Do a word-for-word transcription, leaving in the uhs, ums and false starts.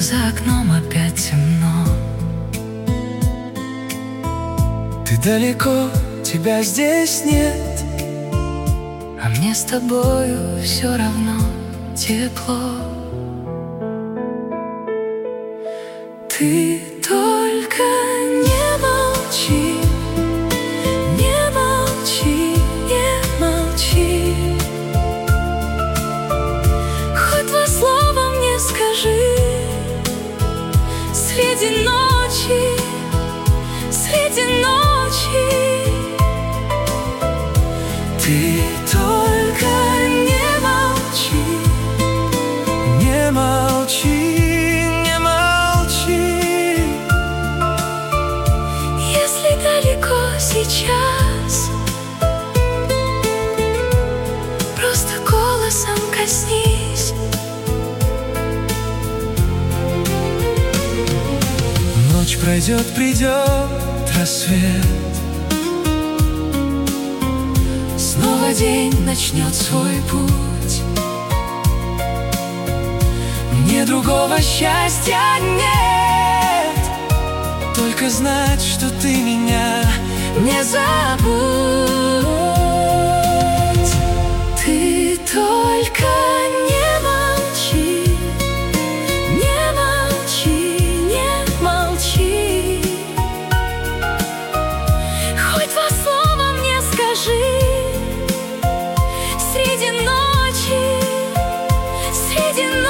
за окном опять темно. Ты далеко, тебя здесь нет, а мне с тобою все равно тепло. Ты только не молчи, не молчи, не молчи. Хоть два слова мне скажи среди ночи, среди ночи. Ты только не молчи, не молчи, не молчи. Если далеко сейчас, просто голосом коснись. Ночь пройдет, придет рассвет, снова день начнет свой путь. Мне другого счастья нет, только знать, что ты меня не забудь. Ты только не молчи, не молчи, не молчи. Хоть два слова мне скажи среди ночи, среди ночи.